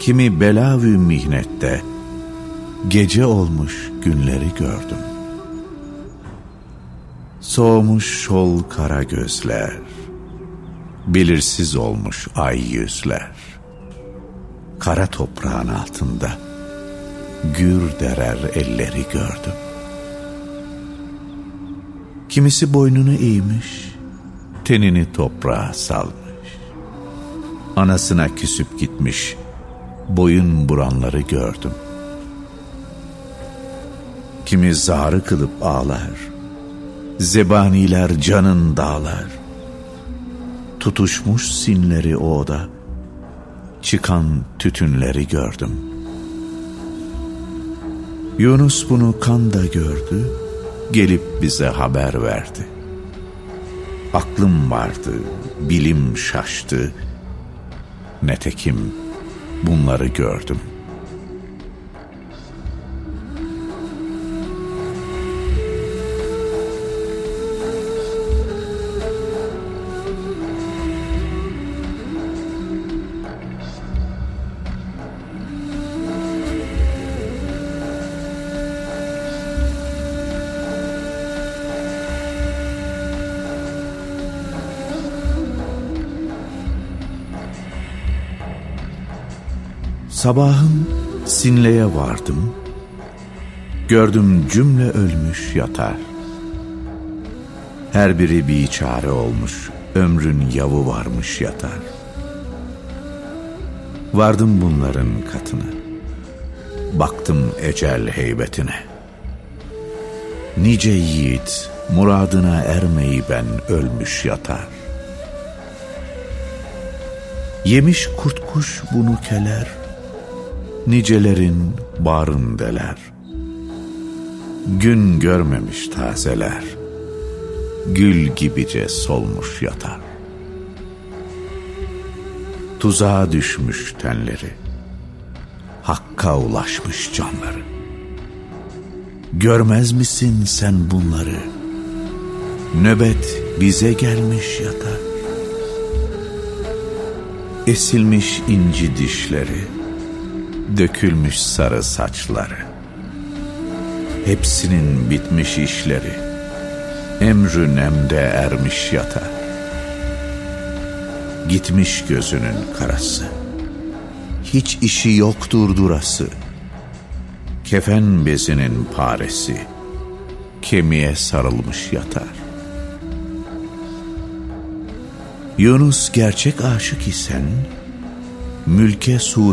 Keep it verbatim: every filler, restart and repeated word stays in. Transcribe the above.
Kimi bela-vü mihnette gece olmuş günleri gördüm. Soğumuş şol kara gözler, belirsiz olmuş ay yüzler. Kara toprağın altında gür derer elleri gördüm. Kimisi boynunu eğmiş, tenini toprağa salmış. Anasına küsüp gitmiş, boyun buranları gördüm. Kimi zarı kılıp ağlar, zebaniler canın dağlar. Tutuşmuş sinleri oda, çıkan tütünleri gördüm. Yunus bunu kanda gördü, gelip bize haber verdi. Aklım vardı, bilim şaştı, netekim bunları gördüm. Sabahın Sinle'ye vardım, gördüm cümle ölmüş yatar. Her biri biçare olmuş, ömrün yavu varmış yatar. Vardım bunların katına, baktım ecel heybetine. Nice yiğit muradına ermeyi ben ölmüş yatar. Yemiş kurt kuş bunu keler, nicelerin bağrındeler. Gün görmemiş tazeler, gül gibice solmuş yatar. Tuzağa düşmüş tenleri, hakka ulaşmış canları. Görmez misin sen bunları? Nöbet bize gelmiş yatar. Esilmiş inci dişleri, dökülmüş sarı saçları. Hepsinin bitmiş işleri, emrü nemde ermiş yatar. Gitmiş gözünün karası, hiç işi yoktur durası. Kefen bezinin paresi, kemiğe sarılmış yatar. Yunus gerçek aşık isen, mülke sur